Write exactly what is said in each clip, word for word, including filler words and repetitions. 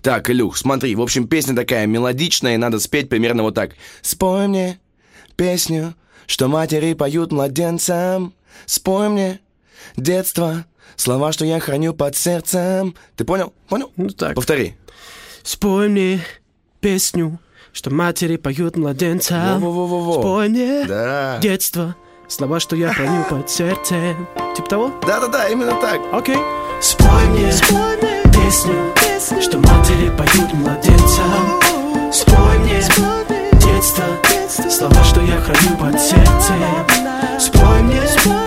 Так, Илюх, смотри, в общем, песня такая мелодичная, и надо спеть примерно вот так. Спой мне песню, что матери поют младенцам. Спой мне детство, слова, что я храню под сердцем. Ты понял? Понял? Ну так. Повтори. Спой мне песню, что матери поют младенцам. Во-во-во-во-во. Спой мне Да. детство, слова, что я храню под сердцем. Типа того? Да-да-да, именно так. Окей. Спой мне, спой мне песню, песню, что матери поют младенцам. Спой мне детство, детство, слова, что я храню под сердцем. Спой мне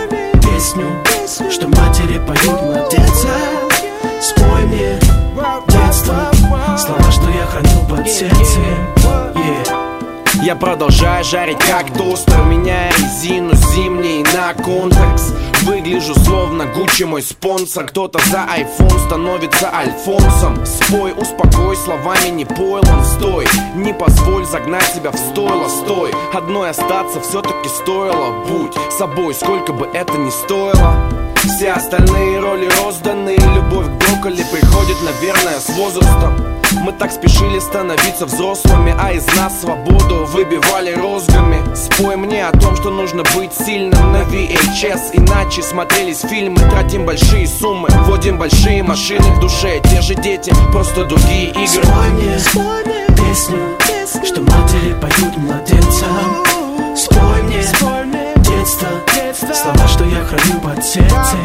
песню, песню, что матери поют младенцам. Спой мне детство, слова, что я храню под сердцем. Yeah. Я продолжаю жарить как тостер, меняя резину зимней на контекс. Выгляжу словно Гуччи мой спонсор. Кто-то за айфон становится Альфонсом. Спой, успокой, словами не пойлом стой. Не позволь загнать себя в стойло, стой. Одной остаться все-таки стоило. Будь собой, сколько бы это ни стоило. Все остальные роли розданы. Любовь к брокколи приходит, наверное, с возрастом. Мы так спешили становиться взрослыми, а из нас свободу выбивали розгами. Спой мне о том, что нужно быть сильным на ви эйч эс. Иначе смотрелись фильмы, тратим большие суммы, водим большие машины в душе. Те же дети, просто другие игры. Спой мне, спой мне песню, песню, что матери поют младенцам. Спой мне, спой мне детство, детство, слова, что я храню под сердцем.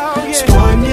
Спой мне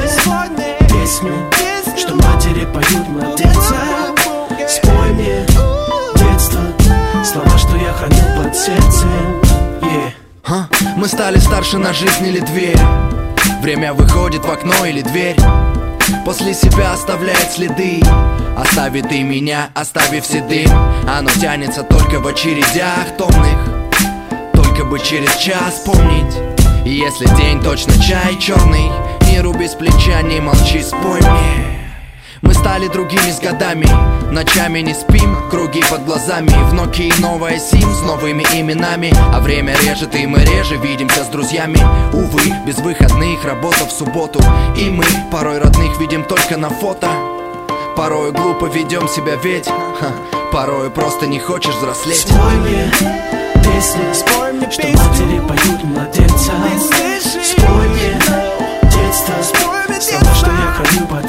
песню, что матери поют младенцам. Спой мне детство, слова, что я храню под сердцем. Yeah. Huh? Мы стали старше на жизнь или дверь. Время выходит в окно или дверь. После себя оставляет следы. Оставит и меня, оставив седым. Оно тянется только в очередях томных. Только бы через час помнить. И если день точно чай черный, не руби с плеча, не молчи, спой мне. Мы стали другими с годами. Ночами не спим, круги под глазами. В Nokia новая сим с новыми именами. А время режет, и мы реже видимся с друзьями. Увы, без выходных, работа в субботу. И мы порой родных видим только на фото. Порой глупо ведем себя, ведь ха, порой просто не хочешь взрослеть. Спой мне песню, спой мне что песню, матери поют младенцам. Спой мне детство, слова, что я храню под